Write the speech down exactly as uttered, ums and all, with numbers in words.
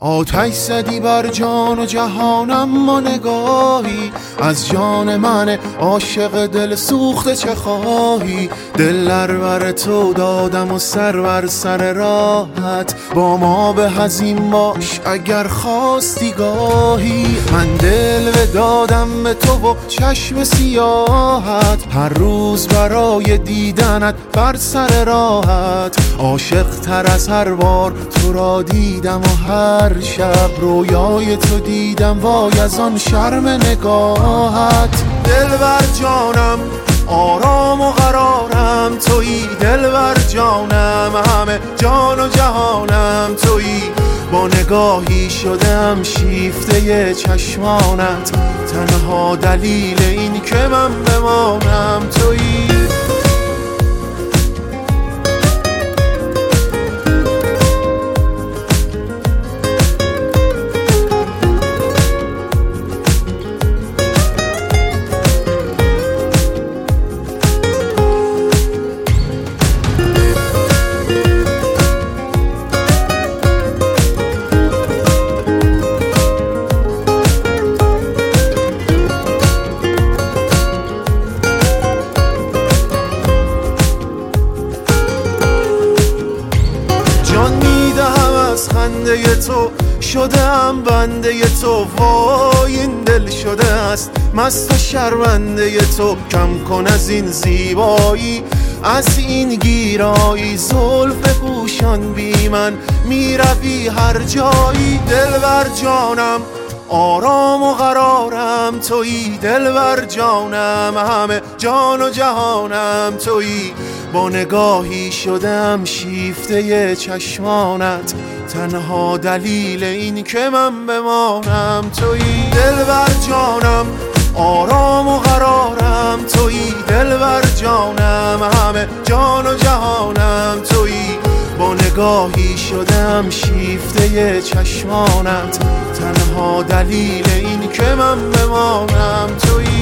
آتش زدی بر جان و جهانم ما نگاهی از جان من عاشق دل سوخته چه خواهی. دل در بر تو دادم و سر بر سر راحت، با ما به هزین باش اگر خواستی گاهی. من دل دادم به تو و چشم سیاحت، هر روز برای دیدنت بر سر راحت. عاشق تر از هر بار تو را دیدم و هر شب رویای تو دیدم، وای از آن شرم نگاهت. دل بر جانم آرام و قرارم تویی، دل بر جانم همه جان و جهانم تویی. با نگاهی شدم شیفته چشمانت، تنها دلیل این که من بمانم تویی. خنده تو شدم بنده تو، وای این دل شده است مست و شرمنده تو. کم کن از این زیبایی، از این گیرایی، زلف پوشان بی من میروی هر جایی. دل بر جانم آرام و قرارم تویی، دل بر جانم همه جان و جهانم تویی. با نگاهی شدم شیفته چشمانت، تنها دلیل این که من بمانم تویی. دل بر جانم آرام و قرارم تویی، دل بر جانم همه جان و جهانم تویی. با نگاهی شدم شیفته چشمانت، تنها دلیل این که من بمانم تویی.